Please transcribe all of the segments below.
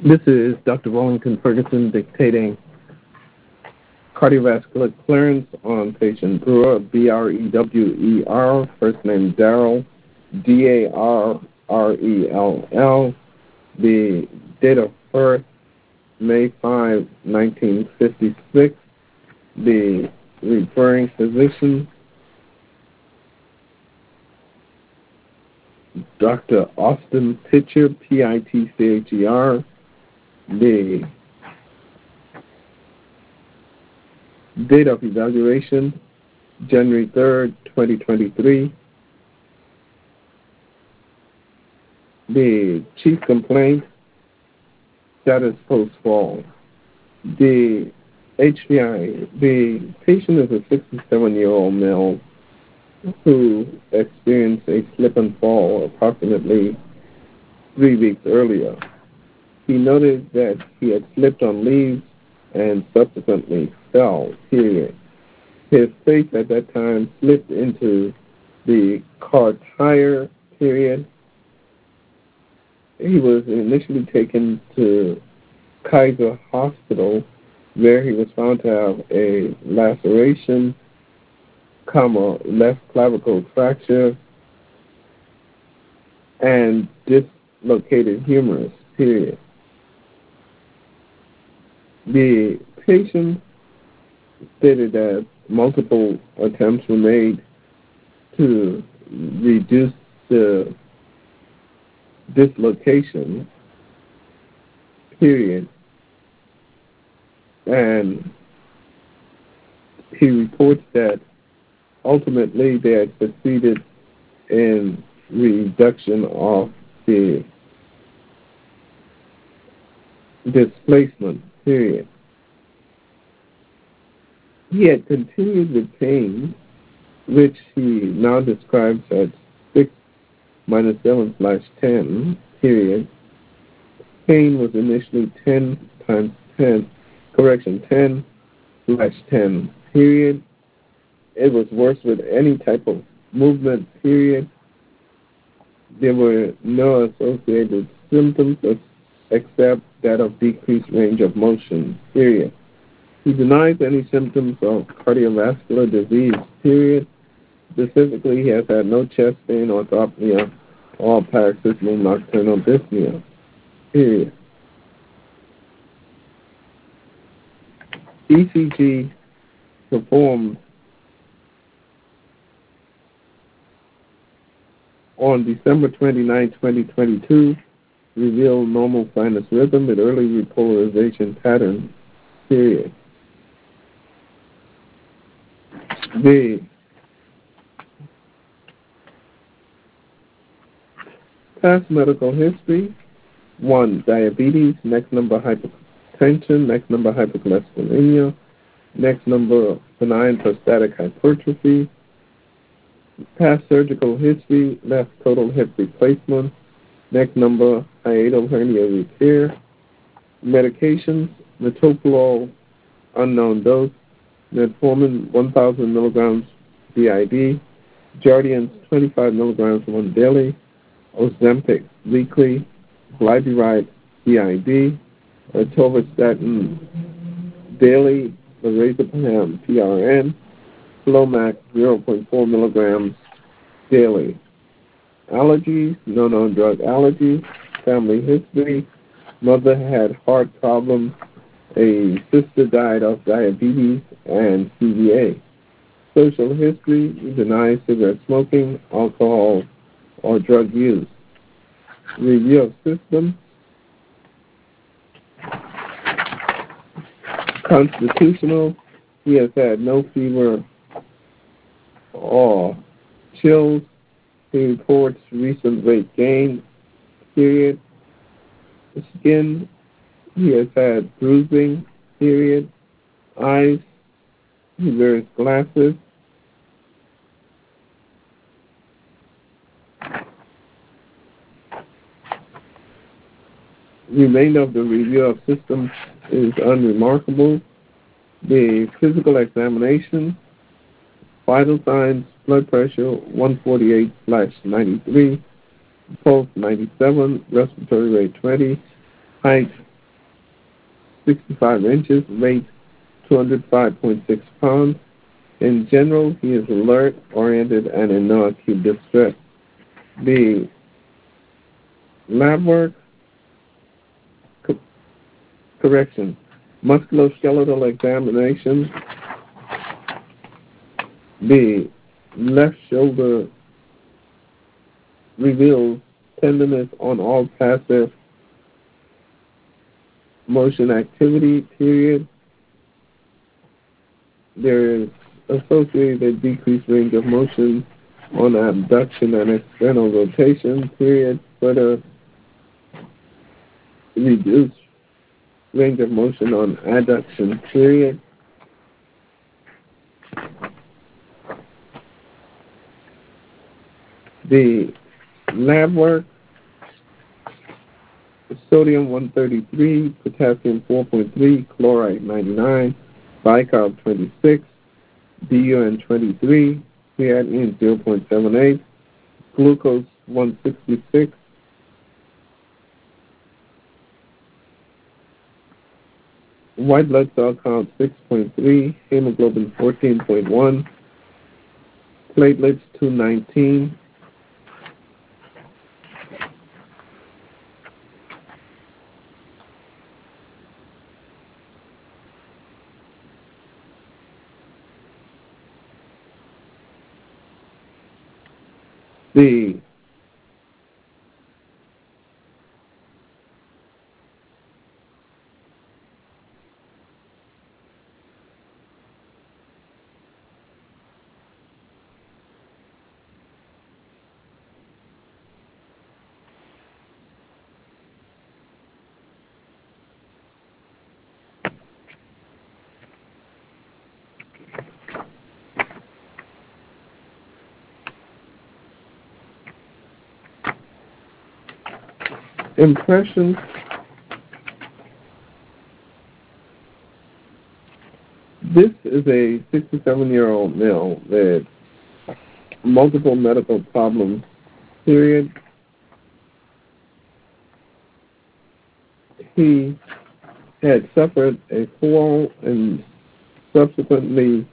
This is Dr. Wellington Ferguson dictating cardiovascular clearance on patient Brewer, Brewer, first name Darrell, Darrell. The date of birth, May 5, 1956. The referring physician, Dr. Austin Pitcher, Pitcher. The date of evaluation, January 3rd, 2023. The chief complaint, status post-fall. The HPI, the patient is a 67-year-old male who experienced a slip and fall approximately 3 weeks earlier. He noted that he had slipped on leaves and subsequently fell, period. His face at that time slipped into the car tire, period. He was initially taken to Kaiser Hospital, where he was found to have a laceration, left clavicle fracture, and dislocated humerus, period. The patient stated that multiple attempts were made to reduce the dislocation, period. And he reports that ultimately they had succeeded in reduction of the displacement, period. He had continued with pain, which he now describes as 6-7/10, period. Pain was initially 10/10, 10/10, period. It was worse with any type of movement, period. There were no associated symptoms except that of decreased range of motion, period. He denies any symptoms of cardiovascular disease, period. Specifically, he has had no chest pain, orthopnea, or paroxysmal nocturnal dyspnea, period. ECG performed on December 29, 2022, revealed normal sinus rhythm with early repolarization pattern, period. The past medical history, 1, diabetes, next number hypertension, next number hypercholesterolemia, next number benign prostatic hypertrophy, past surgical history, left total hip replacement, next number hiatal hernia repair, medications, metoprolol, unknown dose, metformin 1,000 milligrams BID, Jardiance 25 milligrams once daily, Ozempic weekly, glyburide BID, atorvastatin daily, lorazepam PRN, Flomax 0.4 milligrams daily. Allergies, no known drug allergy, family history, mother had heart problems, a sister died of diabetes and CVA. Social history, denies cigarette smoking, alcohol, or drug use. Review of system, constitutional, he has had no fever or chills. He reports recent weight gain, period. Skin, he has had bruising, period. Eyes, he wears glasses. Remainder of the review of system is unremarkable. The physical examination, vital signs, blood pressure 148/93, pulse 97, respiratory rate 20, height 65 inches, weight 205.6 pounds. In general, he is alert, oriented, and in no acute distress. The lab work, correction, musculoskeletal examination. The left shoulder reveals tenderness on all passive motion activity, period. There is associated decreased range of motion on abduction and external rotation, period. Further, reduced range of motion on adduction, period. The lab work, sodium 133, potassium 4.3, chloride 99, bicarb 26, BUN 23, creatinine 0.78, glucose 166, white blood cell count 6.3, hemoglobin 14.1, platelets 219. The impression this is a 67-year-old male with multiple medical problems, period. He had suffered a fall and subsequently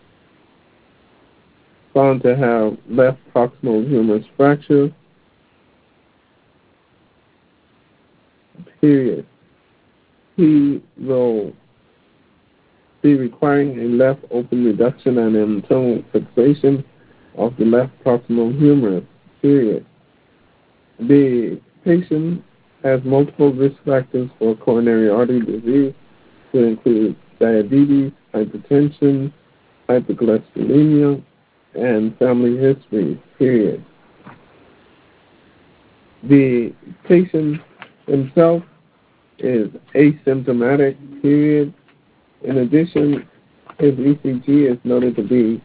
found to have left proximal humerus fracture, period. He will be requiring a left open reduction and internal fixation of the left proximal humerus, period. The patient has multiple risk factors for coronary artery disease, to include diabetes, hypertension, hypercholesterolemia, and family history, period. The patient himself is asymptomatic, period. In addition, his ECG is noted to be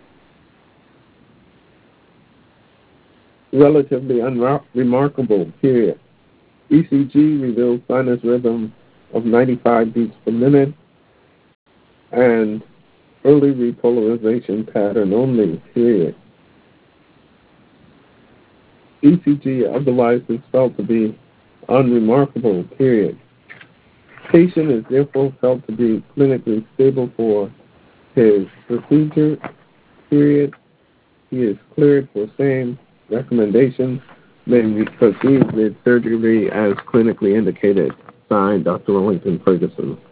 relatively unremarkable, period. ECG reveals sinus rhythm of 95 beats per minute and early repolarization pattern only, period. ECG otherwise is felt to be unremarkable, period. Patient is therefore felt to be clinically stable for his procedure, period. He is cleared for same recommendation. May proceed with surgery as clinically indicated. Signed, Dr. Wellington Ferguson.